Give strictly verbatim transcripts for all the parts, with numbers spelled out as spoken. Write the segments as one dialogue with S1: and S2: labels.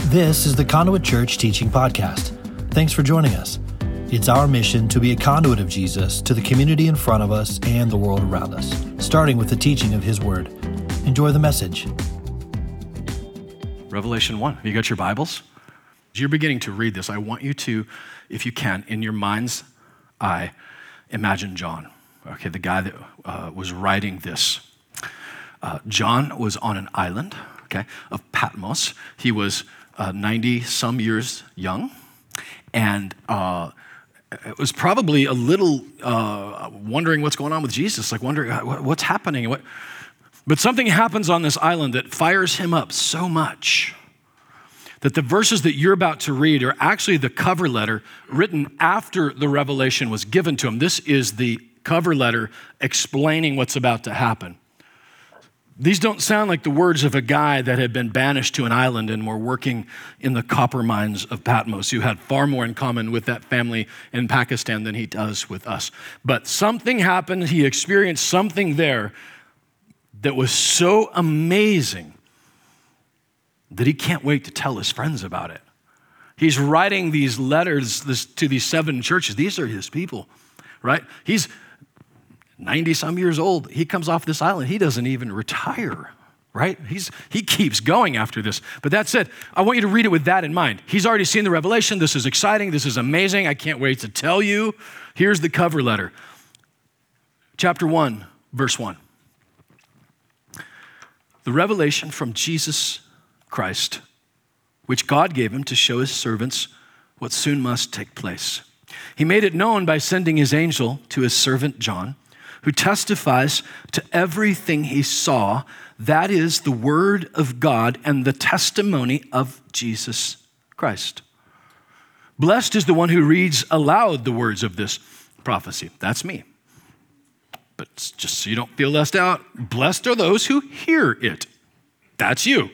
S1: This is the Conduit Church Teaching Podcast. Thanks for joining us. It's our mission to be a conduit of Jesus to the community in front of us and the world around us, starting with the teaching of His Word. Enjoy the message.
S2: Revelation one. Have you got your Bibles? As you're beginning to read this, I want you to, if you can, in your mind's eye, imagine John, okay, the guy that uh, was writing this. Uh, John was on an island, okay, of Patmos. He was uh, ninety some years young, and uh, it was probably a little uh, wondering what's going on with Jesus, like wondering what's happening. What? But something happens on this island that fires him up so much that the verses that you're about to read are actually the cover letter written after the revelation was given to him. This is the cover letter explaining what's about to happen. These don't sound like the words of a guy that had been banished to an island and were working in the copper mines of Patmos, who had far more in common with that family in Pakistan than he does with us. But something happened. He experienced something there that was so amazing that he can't wait to tell his friends about it. He's writing these letters this, to these seven churches. These are his people, right? He's ninety some years old. He comes off this island. He doesn't even retire, right? He's He keeps going after this. But that said, I want you to read it with that in mind. He's already seen the revelation. This is exciting. This is amazing. I can't wait to tell you. Here's the cover letter. Chapter one, verse one. The revelation from Jesus Christ, which God gave him to show his servants what soon must take place. He made it known by sending his angel to his servant John, who testifies to everything he saw. That is the word of God and the testimony of Jesus Christ. Blessed is the one who reads aloud the words of this prophecy. That's me. But just so you don't feel left out, blessed are those who hear it. That's you.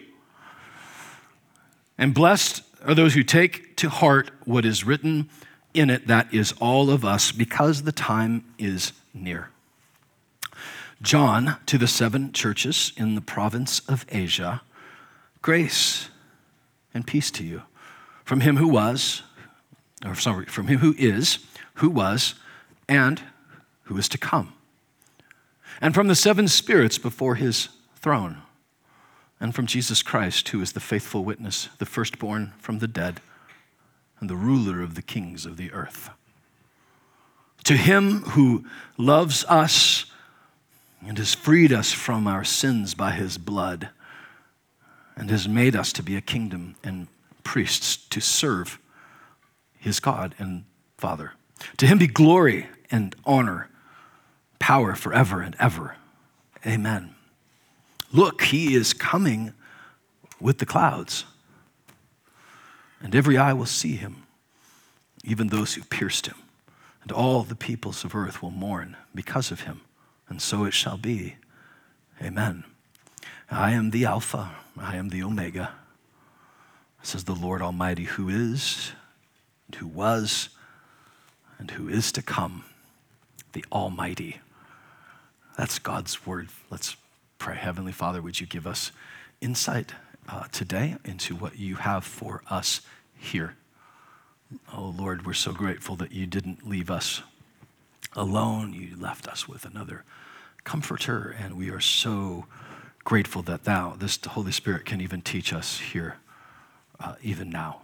S2: And blessed are those who take to heart what is written in it. That is all of us, because the time is near. John, to the seven churches in the province of Asia, grace and peace to you. From him who was, or sorry, from him who is, who was, and who is to come. And from the seven spirits before his throne. And from Jesus Christ, who is the faithful witness, the firstborn from the dead, and the ruler of the kings of the earth. To him who loves us and has freed us from our sins by his blood, and has made us to be a kingdom and priests to serve his God and Father. To him be glory and honor, power forever and ever. Amen. Look, he is coming with the clouds, and every eye will see him, even those who pierced him, and all the peoples of earth will mourn because of him, and so it shall be. Amen. I am the Alpha, I am the Omega, says the Lord Almighty, who is, and who was, and who is to come, the Almighty. That's God's word. Let's pray. Heavenly Father, would you give us insight uh, today into what you have for us here? Oh Lord, we're so grateful that you didn't leave us alone. You left us with another comforter, and we are so grateful that thou, this Holy Spirit, can even teach us here, uh, even now.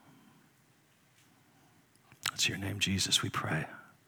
S2: It's your name, Jesus, we pray.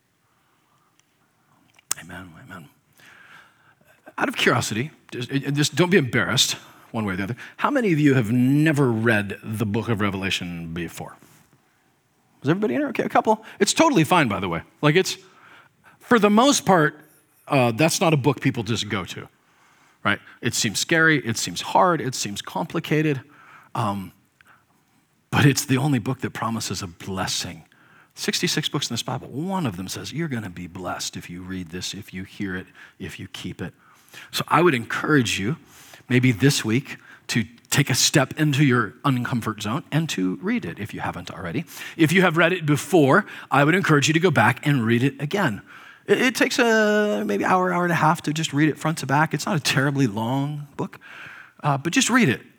S2: Amen, amen. Out of curiosity, just, just don't be embarrassed one way or the other. How many of you have never read the book of Revelation before? Is everybody in here? Okay, a couple. It's totally fine, by the way. Like it's, for the most part, uh, that's not a book people just go to, right? It seems scary, it seems hard, it seems complicated, um, but it's the only book that promises a blessing. sixty-six books in this Bible, one of them says you're going to be blessed if you read this, if you hear it, if you keep it. So I would encourage you, maybe this week, to take a step into your uncomfort zone and to read it if you haven't already. If you have read it before, I would encourage you to go back and read it again. It, it takes a maybe hour, hour and a half to just read it front to back. It's not a terribly long book, uh, but just read it.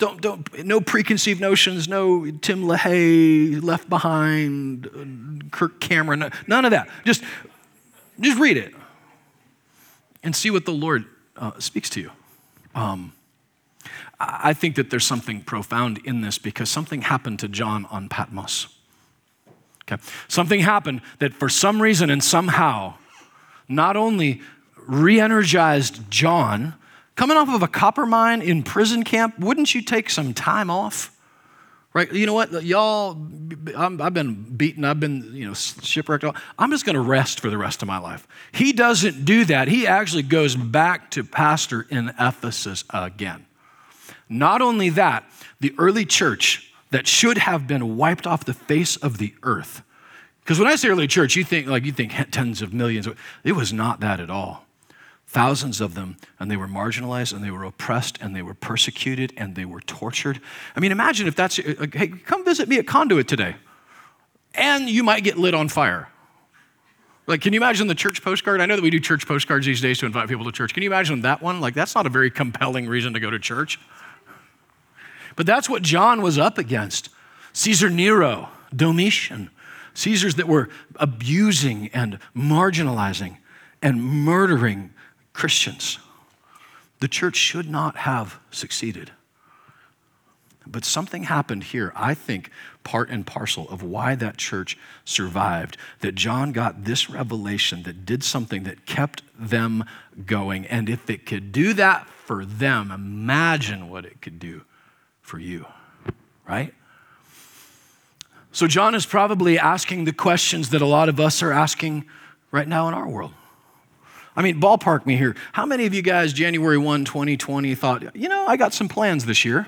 S2: don't, don't, no preconceived notions, no Tim LaHaye, Left Behind, Kirk Cameron, none of that. Just, just read it and see what the Lord uh, speaks to you. Um, I think that there's something profound in this because something happened to John on Patmos. Okay, something happened that for some reason and somehow not only re-energized John, coming off of a copper mine in prison camp, wouldn't you take some time off? Right? You know what, y'all, I'm, I've been beaten, I've been, you know, shipwrecked. I'm just going to rest for the rest of my life. He doesn't do that. He actually goes back to pastor in Ephesus again. Not only that, the early church that should have been wiped off the face of the earth. Because when I say early church, you think like you think tens of millions. It was not that at all. Thousands of them, and they were marginalized, and they were oppressed, and they were persecuted, and they were tortured. I mean, imagine if that's, like, hey, come visit me at Conduit today, and you might get lit on fire. Like, can you imagine the church postcard? I know that we do church postcards these days to invite people to church. Can you imagine that one? Like, that's not a very compelling reason to go to church. But that's what John was up against. Caesar Nero, Domitian, Caesars that were abusing and marginalizing and murdering Christians. The church should not have succeeded. But something happened here, I think, part and parcel of why that church survived, that John got this revelation that did something that kept them going. And if it could do that for them, imagine what it could do for you, right? So John is probably asking the questions that a lot of us are asking right now in our world. I mean, ballpark me here. How many of you guys, January first, twenty twenty, thought, you know, I got some plans this year?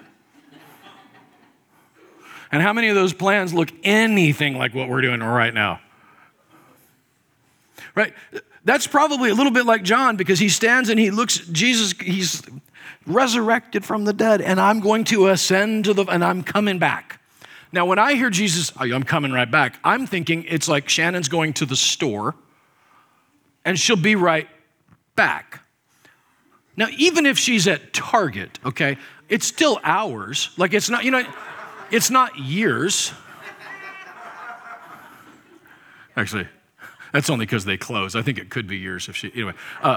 S2: And how many of those plans look anything like what we're doing right now? Right? That's probably a little bit like John because he stands and he looks, Jesus, he's resurrected from the dead, and I'm going to ascend to the, and I'm coming back. Now, when I hear Jesus, oh, I'm coming right back, I'm thinking it's like Shannon's going to the store, and she'll be right back. Now, even if she's at Target, okay, it's still hours. Like, it's not, you know, it's not years. Actually, that's only because they close. I think it could be years if she, anyway. Uh,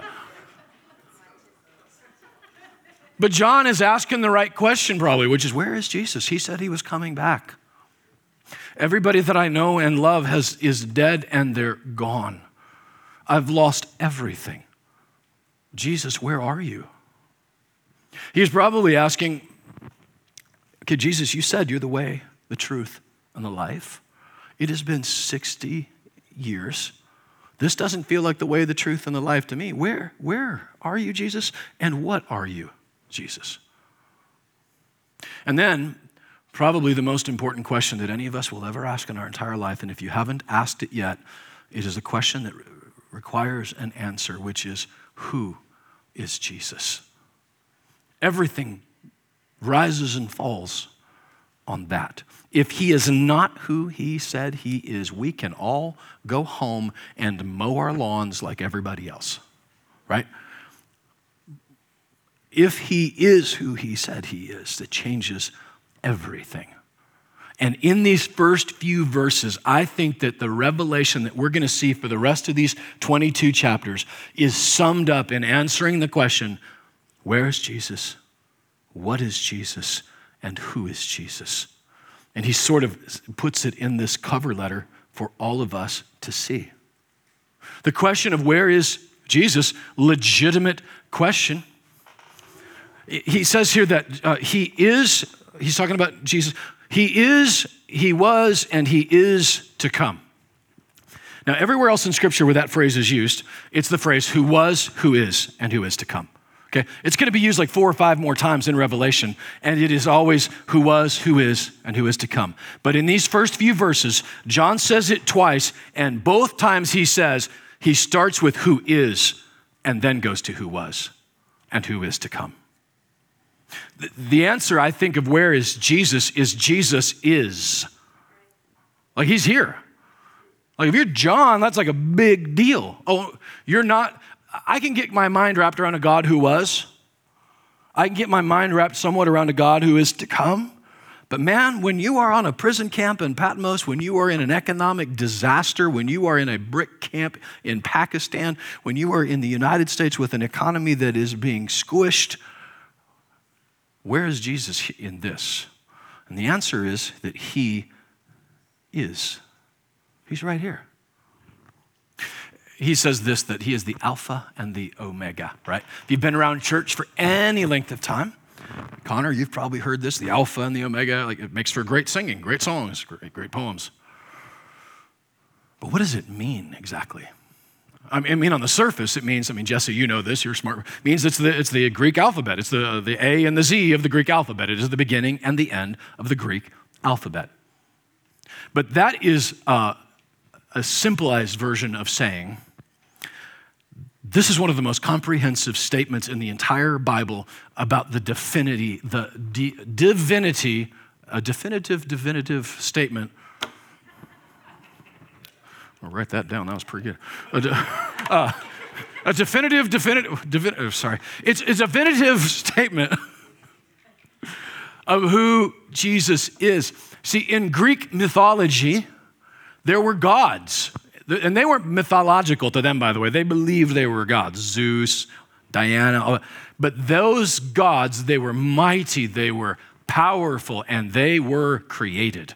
S2: But John is asking the right question probably, which is, where is Jesus? He said he was coming back. Everybody that I know and love has is dead and they're gone. I've lost everything. Jesus, where are you? He's probably asking, okay, Jesus, you said you're the way, the truth, and the life. It has been sixty years. This doesn't feel like the way, the truth, and the life to me. Where, where are you, Jesus? And what are you, Jesus? And then, probably the most important question that any of us will ever ask in our entire life, and if you haven't asked it yet, it is a question that re- requires an answer, which is, who is Jesus? Everything rises and falls on that. If he is not who he said he is, we can all go home and mow our lawns like everybody else, right? If he is who he said he is, that changes everything. And in these first few verses, I think that the revelation that we're going to see for the rest of these twenty-two chapters is summed up in answering the question, where is Jesus? What is Jesus? And who is Jesus? And he sort of puts it in this cover letter for all of us to see. The question of where is Jesus, legitimate question. He says here that uh, he is, he's talking about Jesus, he is, he was, and he is to come. Now, everywhere else in Scripture where that phrase is used, it's the phrase who was, who is, and who is to come. Okay? It's going to be used like four or five more times in Revelation, and it is always who was, who is, and who is to come. But in these first few verses, John says it twice, and both times he says, he starts with who is, and then goes to who was, and who is to come. The answer, I think, of where is Jesus is Jesus is. Like, he's here. Like, if you're John, that's like a big deal. Oh, you're not, I can get my mind wrapped around a God who was. I can get my mind wrapped somewhat around a God who is to come. But man, when you are on a prison camp in Patmos, when you are in an economic disaster, when you are in a brick camp in Pakistan, when you are in the United States with an economy that is being squished, where is Jesus in this? And the answer is that he is. He's right here. He says this, that he is the Alpha and the Omega, right? If you've been around church for any length of time, Connor, you've probably heard this, the Alpha and the Omega. Like, it makes for great singing, great songs, great, great poems. But what does it mean exactly? I mean, on the surface, it means, I mean, Jesse, you know this, you're smart. It means it's the, it's the Greek alphabet. It's the, the A and the Z of the Greek alphabet. It is the beginning and the end of the Greek alphabet. But that is uh, a simplified version of saying, this is one of the most comprehensive statements in the entire Bible about the divinity, the di- divinity, a definitive, divinative statement. I'll write that down. That was pretty good. A, de- uh, a definitive, definitive, definitive. Sorry, it's, it's a definitive statement of who Jesus is. See, in Greek mythology, there were gods. And they weren't mythological to them, by the way. They believed they were gods, Zeus, Diana. But those gods, they were mighty, they were powerful, and they were created.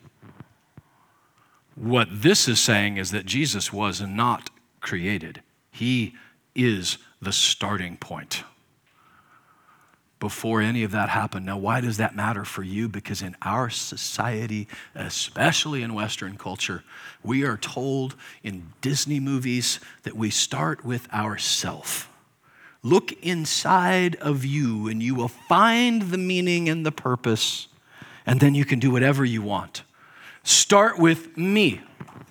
S2: What this is saying is that Jesus was not created. He is the starting point. Before any of that happened. Now, why does that matter for you? Because in our society, especially in Western culture, we are told in Disney movies that we start with ourself. Look inside of you and you will find the meaning and the purpose, and then you can do whatever you want. Start with me.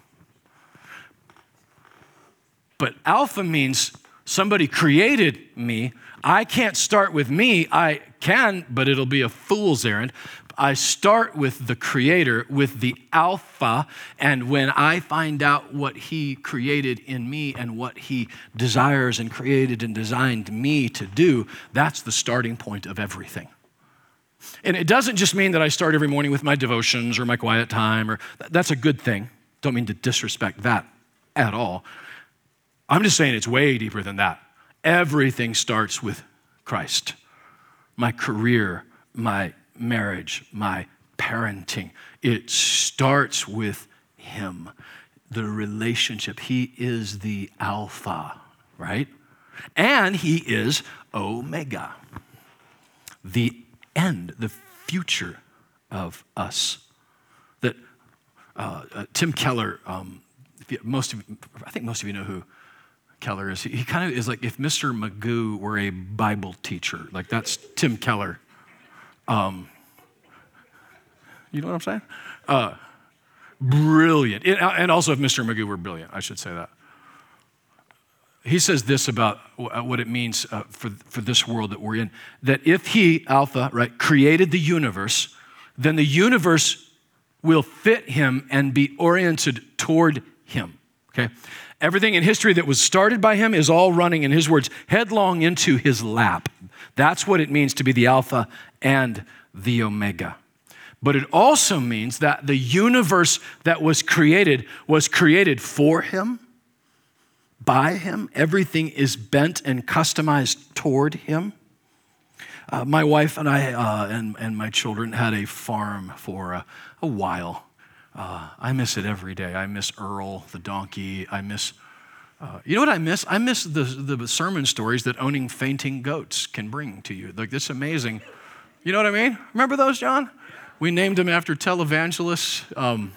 S2: But Alpha means somebody created me. I can't start with me. I can, but it'll be a fool's errand. I start with the Creator, with the Alpha, and when I find out what He created in me and what He desires and created and designed me to do, that's the starting point of everything. And it doesn't just mean that I start every morning with my devotions or my quiet time, or that's a good thing. Don't mean to disrespect that at all. I'm just saying it's way deeper than that. Everything starts with Christ. My career, my marriage, my parenting, it starts with Him. The relationship. He is the Alpha, right? And He is Omega. The end, the future of us. That uh, uh, Tim Keller, um, most of, I think most of you know who Keller is. He, he kind of is like if Mister Magoo were a Bible teacher. Like that's Tim Keller. Um, you know what I'm saying? Uh, brilliant. It, and also if Mister Magoo were brilliant, I should say that. He says this about what it means uh, for, for this world that we're in, that if He, Alpha, right, created the universe, then the universe will fit Him and be oriented toward Him, okay? Everything in history that was started by Him is all running, in His words, headlong into His lap. That's what it means to be the Alpha and the Omega. But it also means that the universe that was created was created for Him, by Him. Everything is bent and customized toward Him. Uh, my wife and I uh, and, and my children had a farm for a, a while. Uh, I miss it every day. I miss Earl, the donkey. I miss, uh, you know what I miss? I miss the, the sermon stories that owning fainting goats can bring to you. Like, it's amazing. You know what I mean? Remember those, John? We named them after televangelists. Um,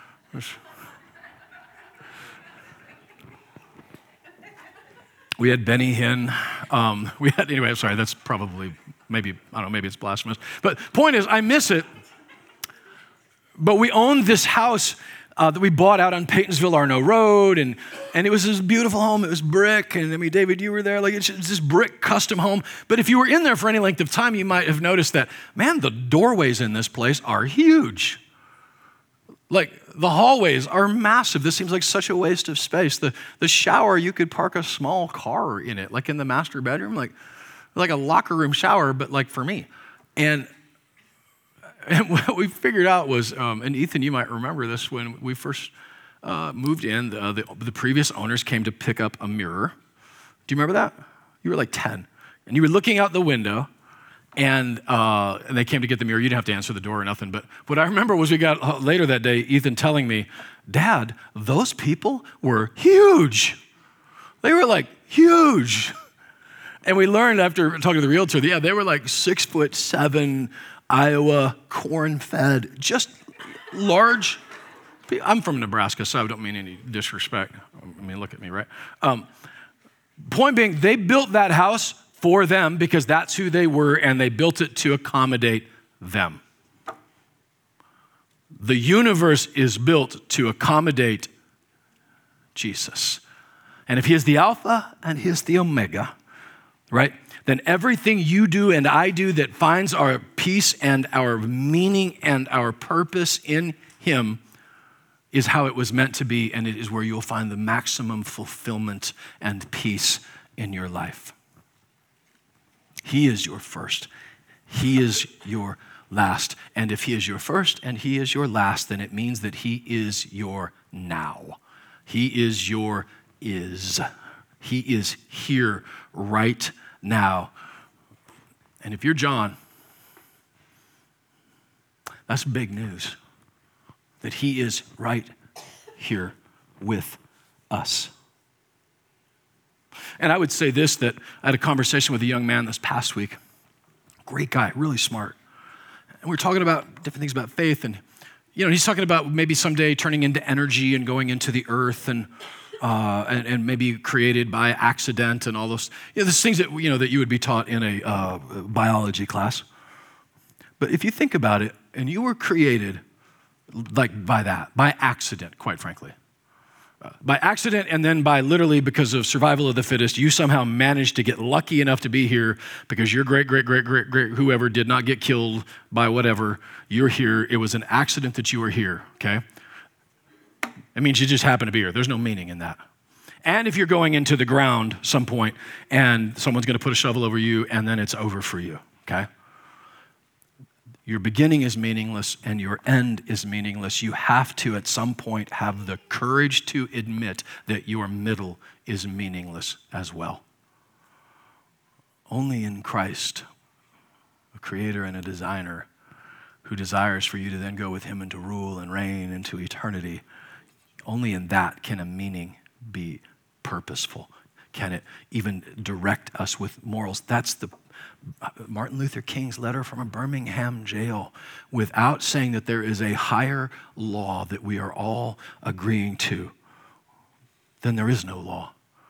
S2: we had Benny Hinn. Um, we had, anyway, I'm sorry, that's probably, maybe, I don't know, maybe it's blasphemous. But point is, I miss it. But we owned this house uh, that we bought out on Paytonsville Arno Road, and, and it was this beautiful home. It was brick, and I mean, David, you were there. Like, it's, it's this brick custom home. But if you were in there for any length of time, you might have noticed that, man, the doorways in this place are huge. Like, the hallways are massive. This seems like such a waste of space. The, the shower, you could park a small car in it, like in the master bedroom. Like, like a locker room shower, but like for me. And, and what we figured out was, um, and Ethan, you might remember this, when we first uh, moved in, the, the, the previous owners came to pick up a mirror. Do you remember that? You were like ten. And you were looking out the window, and, uh, and they came to get the mirror. You didn't have to answer the door or nothing. But what I remember was we got uh, later that day, Ethan telling me, Dad, those people were huge. They were like huge. And we learned after talking to the realtor, that, yeah, they were like six foot seven, Iowa, corn-fed, just large. I'm from Nebraska, so I don't mean any disrespect. I mean, look at me, right? Um, point being, they built that house for them because that's who they were, and they built it to accommodate them. The universe is built to accommodate Jesus. And if he is the Alpha and he is the Omega, right, then everything you do and I do that finds our peace and our meaning and our purpose in him is how it was meant to be, and it is where you'll find the maximum fulfillment and peace in your life. He is your first. He is your last. And if he is your first and he is your last, then it means that he is your now. He is your is. He is here right now. And if you're John, that's big news, that he is right here with us. And I would say this, that I had a conversation with a young man this past week. Great guy, really smart. And we were talking about different things about faith. And, you know, he's talking about maybe someday turning into energy and going into the earth and uh, and, and maybe created by accident and all those, you know, those things that, you know, that you would be taught in a uh, biology class. But if you think about it, and you were created like by that, by accident, quite frankly. Uh, by accident, and then by literally because of survival of the fittest, you somehow managed to get lucky enough to be here because your great, great, great, great, great, whoever did not get killed by whatever, you're here. It was an accident that you were here, okay? It means you just happen to be here. There's no meaning in that. And if you're going into the ground some point and someone's going to put a shovel over you and then it's over for you, okay? Your beginning is meaningless and your end is meaningless. You have to, at some point, have the courage to admit that your middle is meaningless as well. Only in Christ, a creator and a designer who desires for you to then go with him and to rule and reign into eternity, only in that can a meaning be purposeful. Can it even direct us with morals? That's the Martin Luther King's letter from a Birmingham jail, without saying that there is a higher law that we are all agreeing to, then there is no law.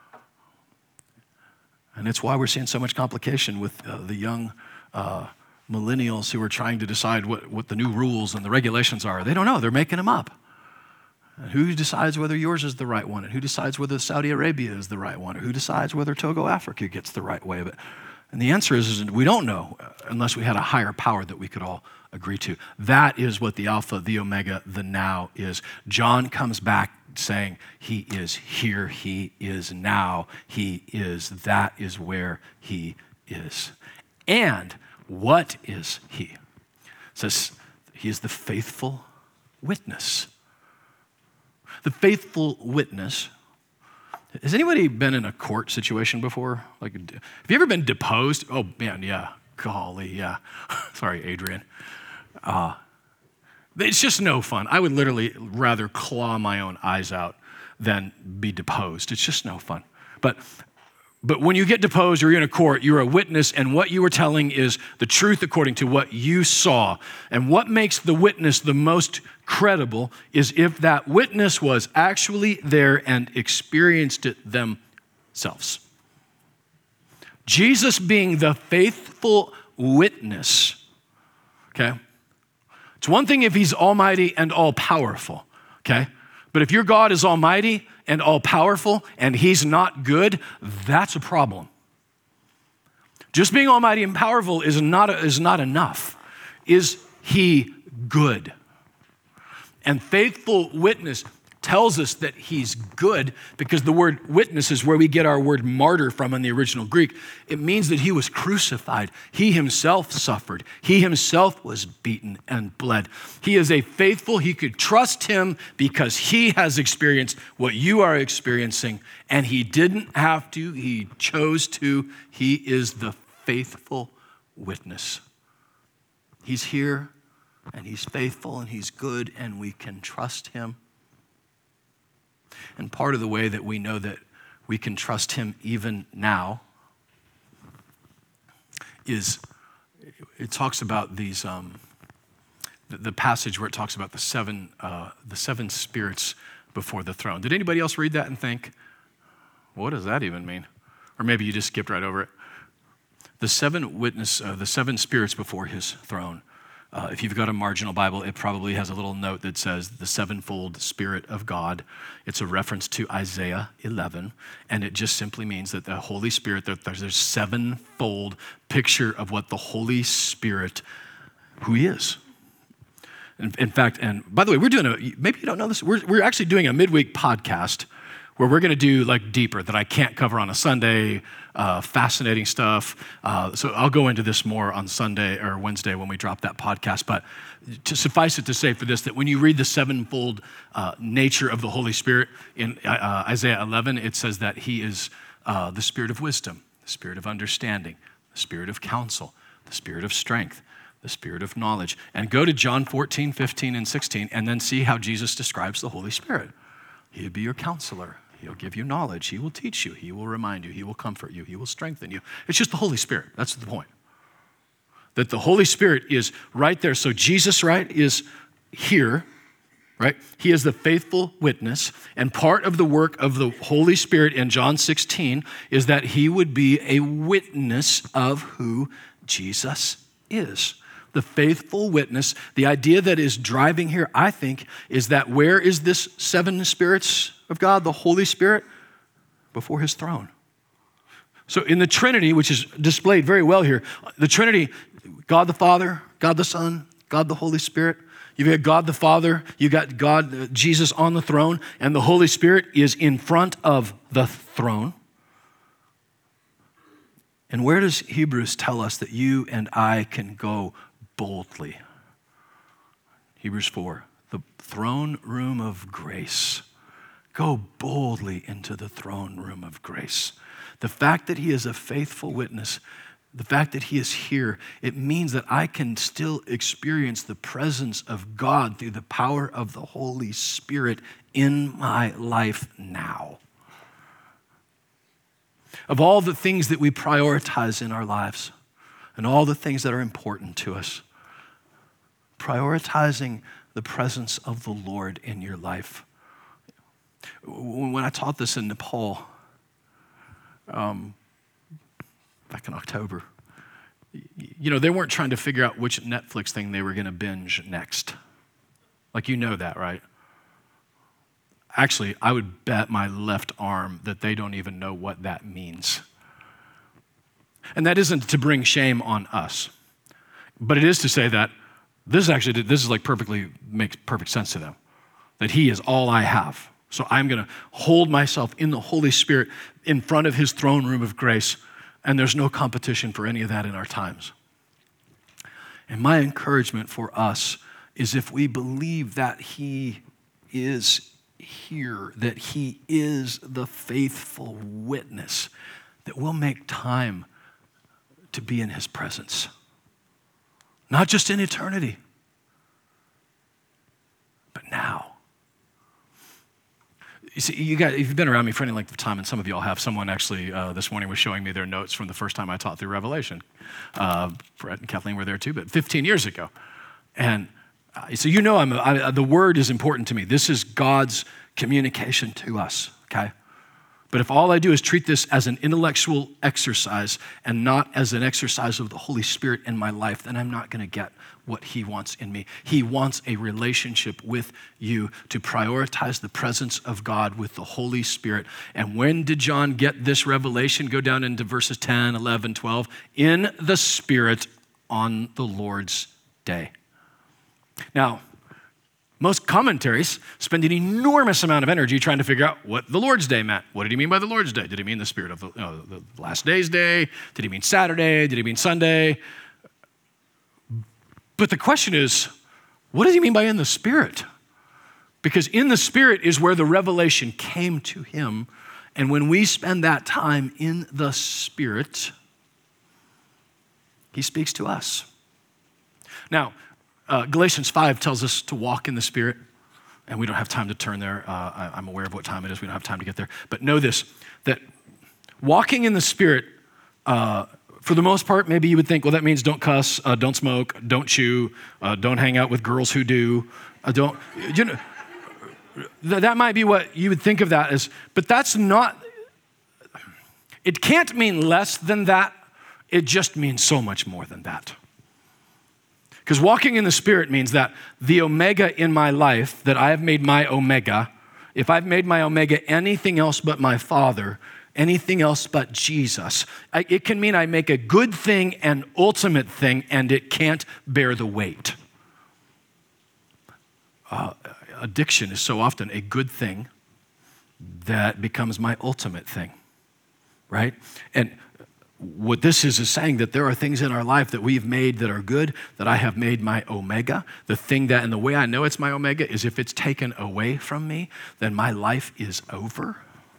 S2: And it's why we're seeing so much complication with uh, the young uh, millennials who are trying to decide what, what the new rules and the regulations are. They don't know. They're making them up. And who decides whether yours is the right one? And who decides whether Saudi Arabia is the right one? Or who decides whether Togo, Africa gets the right way of it? And the answer is, is we don't know unless we had a higher power that we could all agree to. That is what the Alpha, the Omega, the now is. John comes back saying he is here, he is now, he is, that is where he is. And what is he? It says he is the faithful witness. The faithful witness. Has anybody been in a court situation before? Like, have you ever been deposed? Oh, man, yeah. Golly, yeah. Sorry, Adrian. Uh, it's just no fun. I would literally rather claw my own eyes out than be deposed. It's just no fun. But But when you get deposed or you're in a court, you're a witness, and what you are telling is the truth according to what you saw. And what makes the witness the most credible is if that witness was actually there and experienced it themselves. Jesus being the faithful witness, okay? It's one thing if he's almighty and all-powerful, okay? But if your God is almighty and all-powerful and he's not good, that's a problem. Just being almighty and powerful is not, is not enough. Is he good? And faithful witness tells us that he's good because the word witness is where we get our word martyr from in the original Greek. It means that he was crucified. He himself suffered. He himself was beaten and bled. He is a faithful, he could trust him because he has experienced what you are experiencing, and he didn't have to, he chose to. He is the faithful witness. He's here, and he's faithful, and he's good, and we can trust him. And part of the way that we know that we can trust him even now is it talks about these, um, the, the passage where it talks about the seven, uh, the seven spirits before the throne. Did anybody else read that and think, what does that even mean? Or maybe you just skipped right over it. The seven witness, uh, the seven spirits before his throne. Uh, if you've got a marginal Bible, it probably has a little note that says the sevenfold Spirit of God. It's a reference to Isaiah eleven, and it just simply means that the Holy Spirit, that there's a sevenfold picture of what the Holy Spirit, who he is. In, in fact, and by the way, we're doing a, maybe you don't know this, we're, we're actually doing a midweek podcast where we're going to do like deeper that I can't cover on a Sunday, uh, fascinating stuff. Uh, so I'll go into this more on Sunday or Wednesday when we drop that podcast. But to suffice it to say for this, that when you read the sevenfold uh, nature of the Holy Spirit in uh, Isaiah eleven, it says that he is uh, the spirit of wisdom, the spirit of understanding, the spirit of counsel, the spirit of strength, the spirit of knowledge. And go to John fourteen, fifteen, and sixteen, and then see how Jesus describes the Holy Spirit. He'll be your counselor. He'll give you knowledge. He will teach you. He will remind you. He will comfort you. He will strengthen you. It's just the Holy Spirit. That's the point. That the Holy Spirit is right there. So Jesus, right, is here, right? He is the faithful witness. And part of the work of the Holy Spirit in John sixteen is that he would be a witness of who Jesus is. The faithful witness. The idea that is driving here, I think, is that where is this seven spirits of God, the Holy Spirit? Before his throne. So in the Trinity, which is displayed very well here, the Trinity, God the Father, God the Son, God the Holy Spirit. You've got God the Father, you got God, uh, Jesus on the throne, and the Holy Spirit is in front of the throne. And where does Hebrews tell us that you and I can go boldly? Hebrews four, the throne room of grace. Go boldly into the throne room of grace. The fact that he is a faithful witness, the fact that he is here, it means that I can still experience the presence of God through the power of the Holy Spirit in my life now. Of all the things that we prioritize in our lives and all the things that are important to us, prioritizing the presence of the Lord in your life. When I taught this in Nepal, um, back in October, you know, they weren't trying to figure out which Netflix thing they were going to binge next. Like, you know that, right? Actually, I would bet my left arm that they don't even know what that means. And that isn't to bring shame on us, but it is to say that this is actually, this is like perfectly, makes perfect sense to them, that he is all I have. So I'm going to hold myself in the Holy Spirit in front of his throne room of grace, and there's no competition for any of that in our times. And my encouragement for us is if we believe that he is here, that he is the faithful witness, that we'll make time to be in his presence. Not just in eternity, but now. You see, you got, if you've been around me for any length of time, and some of you all have, someone actually uh, this morning was showing me their notes from the first time I taught through Revelation. Uh, Brett and Kathleen were there too, but fifteen years ago. And uh, so you know I'm, I, the word is important to me. This is God's communication to us, okay? But if all I do is treat this as an intellectual exercise and not as an exercise of the Holy Spirit in my life, then I'm not going to get what he wants in me. He wants a relationship with you to prioritize the presence of God with the Holy Spirit. And when did John get this revelation? Go down into verses ten, eleven, twelve. In the Spirit on the Lord's day. Now, Most commentaries spend an enormous amount of energy trying to figure out what the Lord's Day meant. What did he mean by the Lord's Day? Did he mean the spirit of the, you know, the last day's day? Did he mean Saturday? Did he mean Sunday? But the question is, what does he mean by in the Spirit? Because in the Spirit is where the revelation came to him. And when we spend that time in the Spirit, he speaks to us. Now, uh, Galatians five tells us to walk in the Spirit, and we don't have time to turn there. Uh, I, I'm aware of what time it is. We don't have time to get there. But know this, that walking in the Spirit, uh, for the most part, maybe you would think, well, that means don't cuss, uh, don't smoke, don't chew, uh, don't hang out with girls who do, uh, don't, you know, th- that might be what you would think of that as, but that's not, it can't mean less than that. It just means so much more than that. Because walking in the Spirit means that the omega in my life, that I have made my omega, if I've made my omega anything else but my Father, anything else but Jesus, I, it can mean I make a good thing an ultimate thing, and it can't bear the weight. Uh, addiction is so often a good thing that becomes my ultimate thing, right? And what this is is saying that there are things in our life that we've made that are good, that I have made my omega. The thing that, and the way I know it's my omega is if it's taken away from me, then my life is over.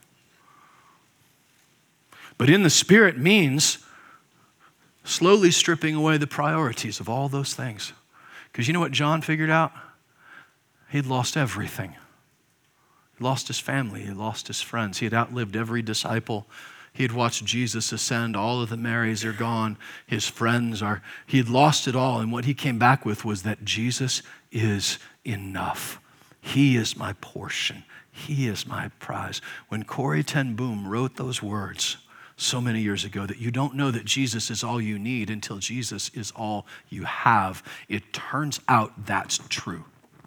S2: But in the Spirit means slowly stripping away the priorities of all those things. Because you know what John figured out? He'd lost everything. He lost his family. He lost his friends. He had outlived every disciple. He had watched Jesus ascend. All of the Marys are gone. His friends are, he had lost it all. And what he came back with was that Jesus is enough. He is my portion. He is my prize. When Corrie ten Boom wrote those words so many years ago, that you don't know that Jesus is all you need until Jesus is all you have, it turns out that's true.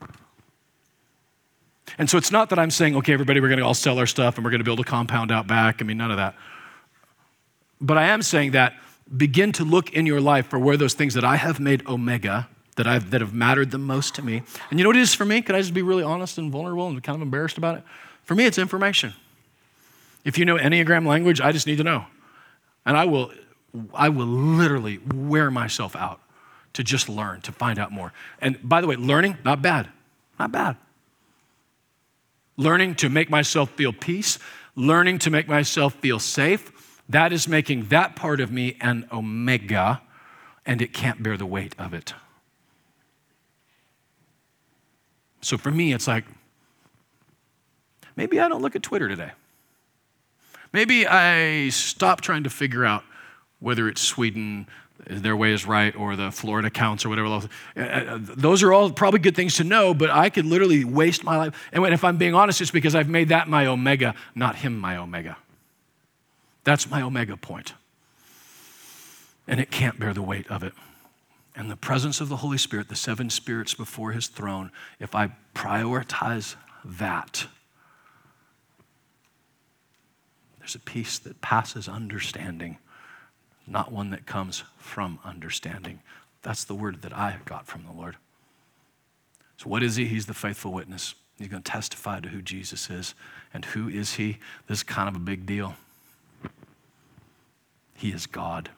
S2: And so it's not that I'm saying, okay, everybody, we're going to all sell our stuff and we're going to build a compound out back. I mean, none of that. But I am saying that begin to look in your life for where those things that I have made omega, that I've that have mattered the most to me. And you know what it is for me? Can I just be really honest and vulnerable and kind of embarrassed about it? For me, it's information. If you know Enneagram language, I just need to know. And I will, I will literally wear myself out to just learn, to find out more. And by the way, learning, not bad, not bad. Learning to make myself feel peace, learning to make myself feel safe, that is making that part of me an omega, and it can't bear the weight of it. So for me, it's like, maybe I don't look at Twitter today. Maybe I stop trying to figure out whether it's Sweden, their way is right, or the Florida counts or whatever. Those are all probably good things to know, but I could literally waste my life. And if I'm being honest, it's because I've made that my omega, not him my omega. That's my omega point. And it can't bear the weight of it. In the presence of the Holy Spirit, the seven spirits before his throne, if I prioritize that, there's a peace that passes understanding, not one that comes from understanding. That's the word that I got from the Lord. So what is he? He's the faithful witness. He's going to testify to who Jesus is. And who is he? This is kind of a big deal. He is God.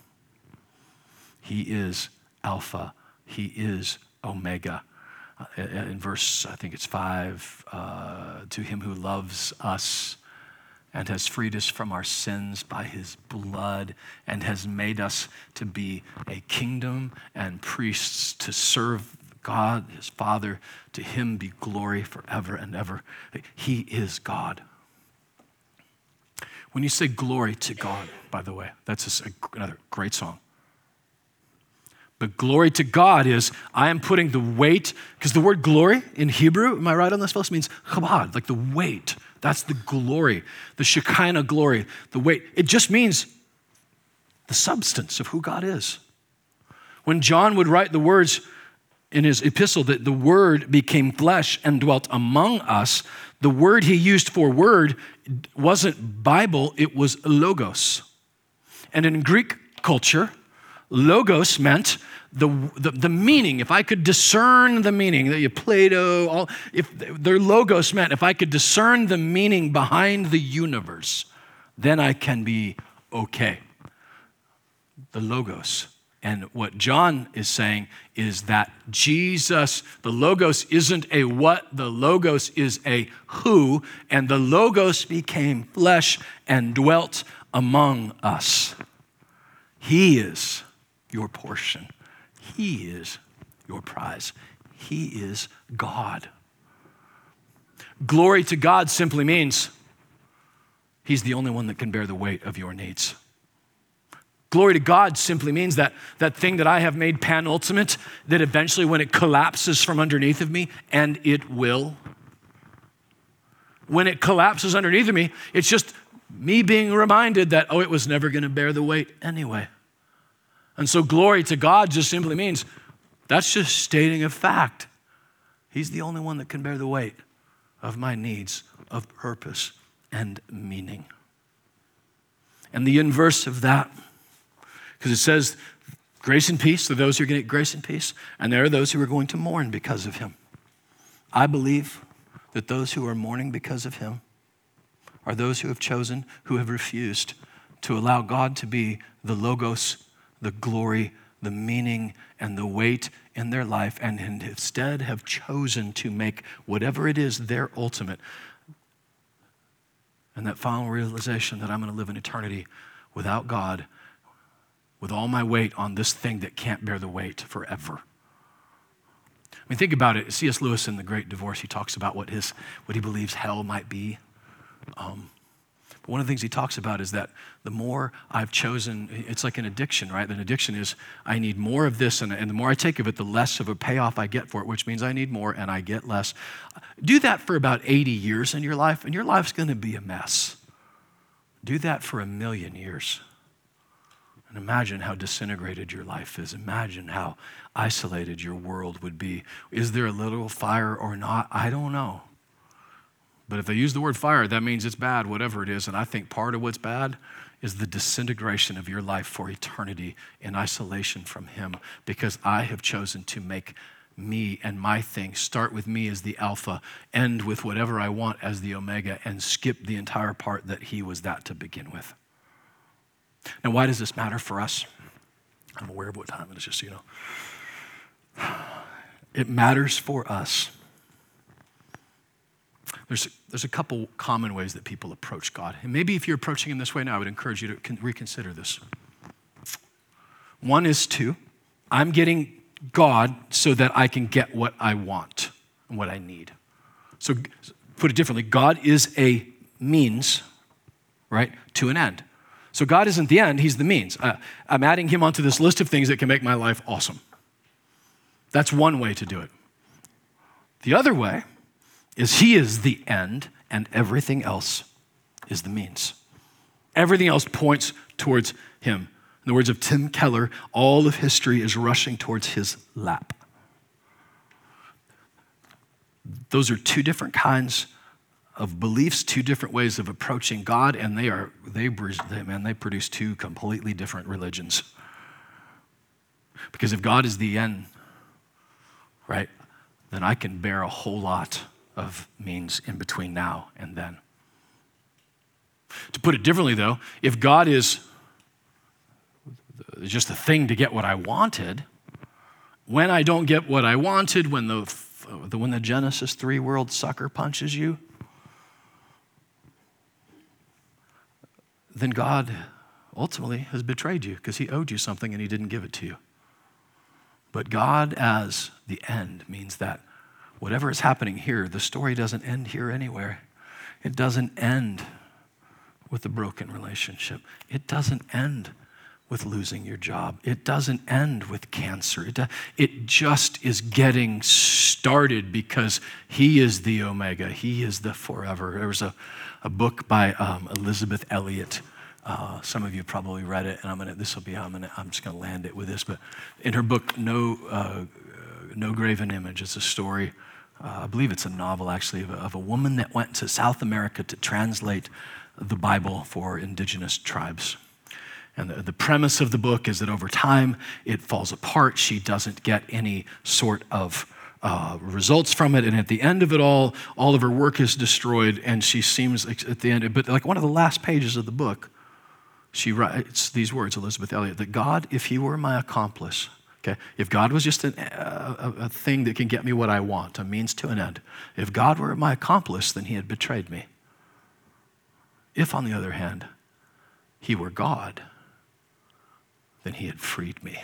S2: He is Alpha. He is Omega. Uh, in verse, I think it's five, uh, to him who loves us and has freed us from our sins by his blood and has made us to be a kingdom and priests to serve God, his Father. To him be glory forever and ever. He is God. When you say glory to God, by the way, that's just another great song. But glory to God is, I am putting the weight, because the word glory in Hebrew, am I right on this, folks, means chabad, like the weight. That's the glory, the Shekinah glory, the weight. It just means the substance of who God is. When John would write the words in his epistle that the word became flesh and dwelt among us, the word he used for word wasn't Bible, it was logos. And in Greek culture, Logos meant the, the, the meaning. If I could discern the meaning, that you Plato, all, if their logos meant, if I could discern the meaning behind the universe, then I can be okay. The logos. And what John is saying is that Jesus, the logos isn't a what, the logos is a who, and the logos became flesh and dwelt among us. He is your portion. He is your prize. He is God. Glory to God simply means he's the only one that can bear the weight of your needs. Glory to God simply means that that thing that I have made penultimate, that eventually when it collapses from underneath of me, and it will, when it collapses underneath of me, it's just me being reminded that, oh, it was never going to bear the weight anyway. And so glory to God just simply means that's just stating a fact. He's the only one that can bear the weight of my needs of purpose and meaning. And the inverse of that, because it says grace and peace to those who are going to get grace and peace, and there are those who are going to mourn because of him. I believe that those who are mourning because of him are those who have chosen, who have refused to allow God to be the logos, the glory, the meaning, and the weight in their life, and instead have chosen to make whatever it is their ultimate. And that final realization that I'm going to live in eternity without God, with all my weight on this thing that can't bear the weight forever. I mean, think about it. C S Lewis in The Great Divorce, he talks about what his, what he believes hell might be. Um, but one of the things he talks about is that the more I've chosen, it's like an addiction, right? An addiction is I need more of this, and, and the more I take of it, the less of a payoff I get for it, which means I need more and I get less. Do that for about eighty years in your life, and your life's going to be a mess. Do that for a million years. And imagine how disintegrated your life is. Imagine how isolated your world would be. Is there a little fire or not? I don't know. But if they use the word fire, that means it's bad, whatever it is. And I think part of what's bad is the disintegration of your life for eternity in isolation from him, because I have chosen to make me and my thing start with me as the alpha, end with whatever I want as the omega, and skip the entire part that he was that to begin with. Now, why does this matter for us? I'm aware of what time it is, just so you know. It matters for us. There's, there's a couple common ways that people approach God. And maybe if you're approaching him this way now, I would encourage you to reconsider this. One is to, I'm getting God so that I can get what I want and what I need. So put it differently, God is a means, right, to an end. So God isn't the end, he's the means. Uh, I'm adding him onto this list of things that can make my life awesome. That's one way to do it. The other way is he is the end and everything else is the means. Everything else points towards him. In the words of Tim Keller, all of history is rushing towards his lap. Those are two different kinds of beliefs, two different ways of approaching God, and they are, they, they, man, they produce two completely different religions. Because if God is the end, right, then I can bear a whole lot of means in between now and then. To put it differently though, if God is just a thing to get what I wanted, when I don't get what I wanted, when the, when the Genesis three world sucker punches you, then God ultimately has betrayed you because he owed you something and he didn't give it to you. But God as the end means that whatever is happening here, the story doesn't end here anywhere. It doesn't end with a broken relationship. It doesn't end with losing your job. It doesn't end with cancer. It, it just is getting started because he is the omega. He is the forever. There was a, a book by um, Elizabeth Elliot. Uh, some of you probably read it, and I'm gonna. This will be. I'm gonna. I'm just gonna land it with this. But in her book, No, uh, No Graven Image, it's a story. Uh, I believe it's a novel actually of a, of a woman that went to South America to translate the Bible for indigenous tribes. And the, the premise of the book is that over time, it falls apart. She doesn't get any sort of uh, results from it. And at the end of it all, all of her work is destroyed. And she seems at the end, but like one of the last pages of the book, she writes these words, Elizabeth Elliot, that God, if he were my accomplice, okay, if God was just an, a, a thing that can get me what I want, a means to an end, if God were my accomplice, then he had betrayed me. If, on the other hand, he were God, then he had freed me.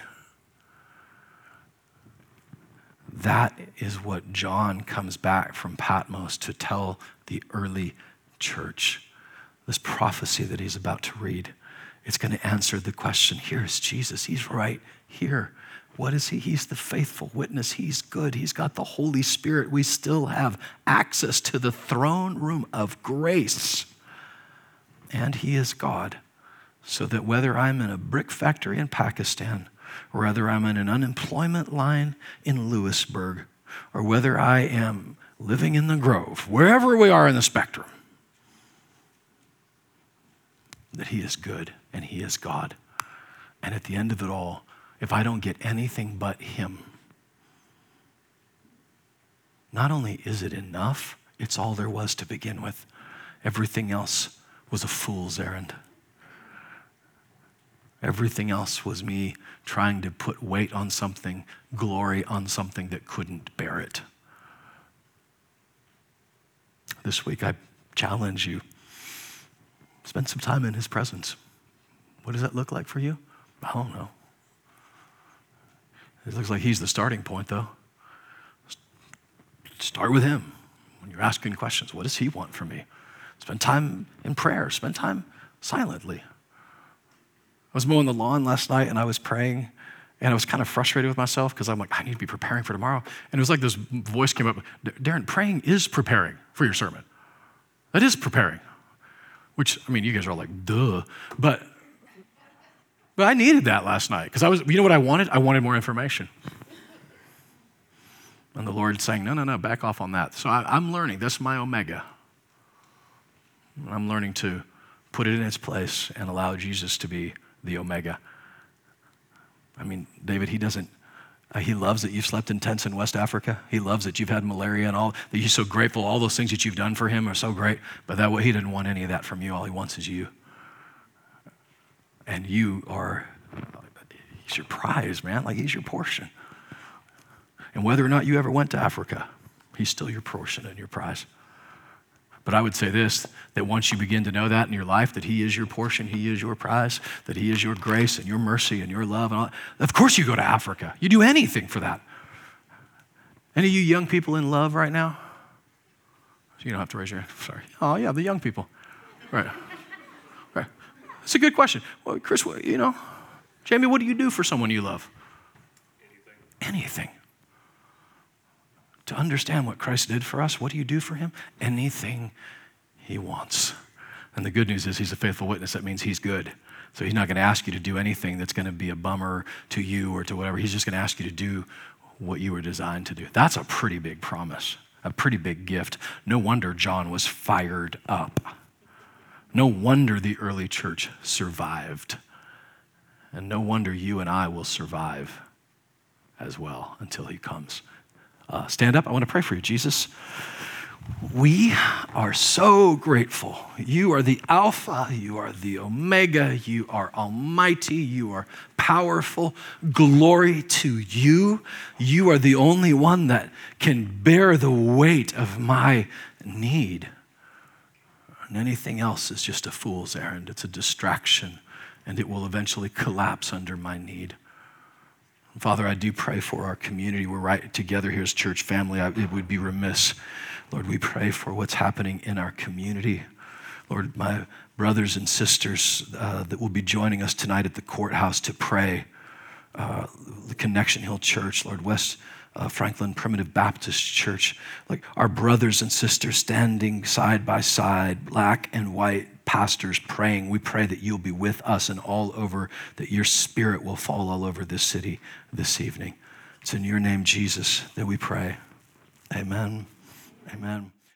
S2: That is what John comes back from Patmos to tell the early church. This prophecy that he's about to read, it's going to answer the question, here is Jesus, he's right here. What is he? He's the faithful witness. He's good. He's got the Holy Spirit. We still have access to the throne room of grace. And he is God. So that whether I'm in a brick factory in Pakistan, or whether I'm in an unemployment line in Lewisburg, or whether I am living in the Grove, wherever we are in the spectrum, that he is good and he is God. And at the end of it all, if I don't get anything but him, not only is it enough, it's all there was to begin with. Everything else was a fool's errand. Everything else was me trying to put weight on something, glory on something that couldn't bear it. This week, I challenge you, spend some time in his presence. What does that look like for you? I don't know. It looks like he's the starting point, though. Start with him. When you're asking questions, what does he want from me? Spend time in prayer. Spend time silently. I was mowing the lawn last night and I was praying and I was kind of frustrated with myself because I'm like, I need to be preparing for tomorrow. And it was like this voice came up, Darren, praying is preparing for your sermon. That is preparing. Which, I mean, you guys are all like, duh. But, but I needed that last night because I was, you know what I wanted? I wanted more information. And the Lord's saying, no, no, no, back off on that. So I, I'm learning. That's my omega. I'm learning to put it in its place and allow Jesus to be the omega. I mean, David, he doesn't, uh, he loves that you've slept in tents in West Africa. He loves that you've had malaria and all, that he's so grateful. All those things that you've done for him are so great, but that way he didn't want any of that from you. All he wants is you. And you are, he's your prize, man. Like he's your portion. And whether or not you ever went to Africa, he's still your portion and your prize. But I would say this, that once you begin to know that in your life, that he is your portion, he is your prize, that he is your grace and your mercy and your love. And all, of course you go to Africa. You do anything for that. Any of you young people in love right now? You don't have to raise your hand. Sorry. Oh, yeah, the young people. Right. Right. That's a good question. Well, Chris, what, you know, Jamie, what do you do for someone you love? Anything. Anything. To understand what Christ did for us, what do you do for him? Anything he wants. And the good news is he's a faithful witness. That means he's good. So he's not going to ask you to do anything that's going to be a bummer to you or to whatever. He's just going to ask you to do what you were designed to do. That's a pretty big promise, a pretty big gift. No wonder John was fired up. No wonder the early church survived. And no wonder you and I will survive as well until he comes. Uh, stand up. I want to pray for you. Jesus, we are so grateful. You are the Alpha. You are the Omega. You are almighty. You are powerful. Glory to you. You are the only one that can bear the weight of my need. And anything else is just a fool's errand. It's a distraction, and it will eventually collapse under my need. Father, I do pray for our community. We're right together here as church family. I, it would be remiss. Lord, we pray for what's happening in our community. Lord, my brothers and sisters uh, that will be joining us tonight at the courthouse to pray, uh, the Connection Hill Church, Lord, West uh, Franklin Primitive Baptist Church, like our brothers and sisters standing side by side, black and white, pastors praying. We pray that you'll be with us and all over, that your spirit will fall all over this city this evening. It's in your name, Jesus, that we pray. Amen. Amen.